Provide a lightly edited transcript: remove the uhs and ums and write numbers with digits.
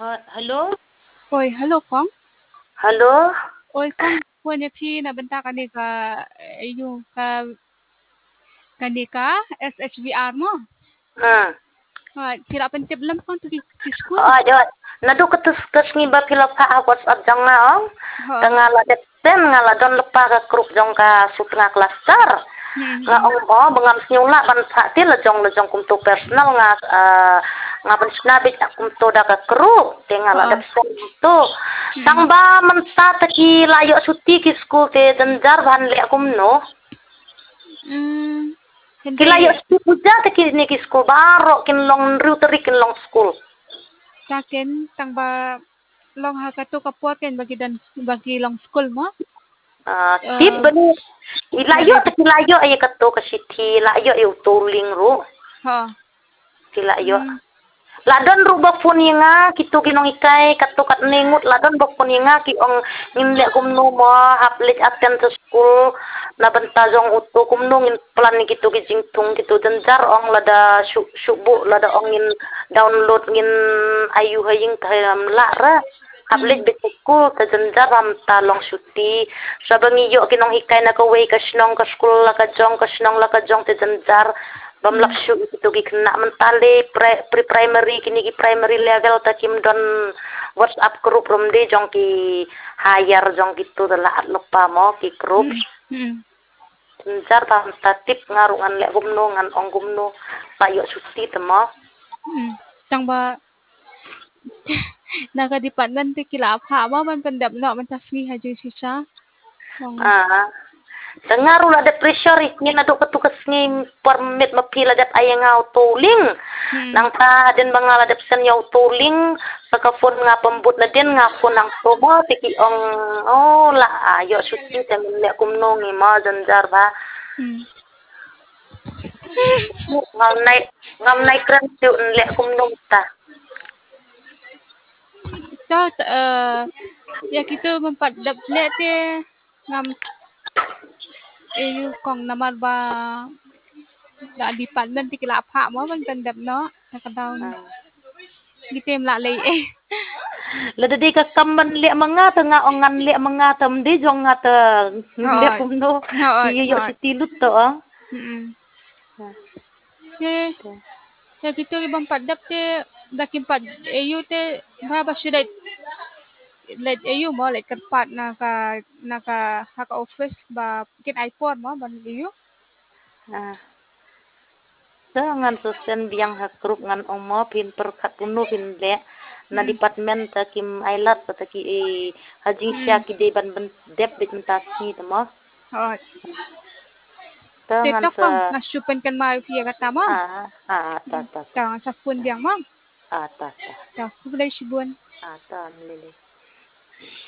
Hello? Oi, halo Kong. Hello? Oi Kong, punyaพี่na benta kani ka yung kani ka SHBR mo. Hmm. Sira pentip lam Kong to ki school. Ayun. Nadu ketus ngiba pilapa WhatsApp jang nga ong. Ha. Tengala deten ngala don lepa ka grup jong ka sutna klaster. Nga ong bengam senyula ban sakti lejong kum tu personal nga ban snabit kum tu da ka grup tengala Ha. deten tu. Tang ba menta taki layo suti ki school te denjar ban le kum no. Kilayo Hindi suti puja taki ni ki school baro kin long ruteri kin long school. sakin tang ba long ha ka to kapwa ken bagi long school mo. Tip bani ilayo Dari ta kilayo ay kato kasi ti layo ay utuling ro ha. kilayo ladon ro ba pun nga kito ginong ikay kato kat ningut ladon ba pun nga ki ong nimle kumno mo haplit attend sa school na bantazong uto kumno ngin plan ni kito gijingtung kito denjar ong lada subu lada ong ngin download ngin ayu haying taham lara Hablit bitiko ta denjar ram talong suti sabangi yo kinong hikay na ka way ka snong ka school la ka jong ka snong la ka jong te denjar bamlak syu ito gikna mentale pre-primary kini ki primary level ta kim don WhatsApp group rom de jong ki hire jong gitu dala lupa mo ki group denjar tam tatip ngarungan le gumno ngan ong gumno payo suti temo Tang ba nakadipanan ti kilapha mo man pandap no man tasmi ha jing sisa. Dengar ulah ada pressure ni na do katukas ni permit mapila dat ayang tuling nang pa din bangala dat sen yaw tuling sakafon nga pambut na din nga pun ang tobo tiki ong la ayo syuting tamin le kumnong ma janjar ba ngam nai kran tu le kumnong ta So, ya kita mempadap le te ngam yung kong naman ba da department ti kilapha mo man pandap no nakadaw gitem la lay lada di ka kamban le mga ta nga ongan le mga tam di jong nga ta le kumno yo si tilut to ya kita ibang padap te dakim pad ayu te ba sudah let ayu mo like kerpat naka haka office ba kin iPhone mo ban ayu ngan sosen biang ha grup ngan omo pin perkat puno pin le na department ta kim ailat ta ki hajing sia ki de ban dep bit mentasi tamo ngan TikTok sa kong nasupan kan ma fiya kata mo ta sa phone biang mo ta ta kulay sibun ta lele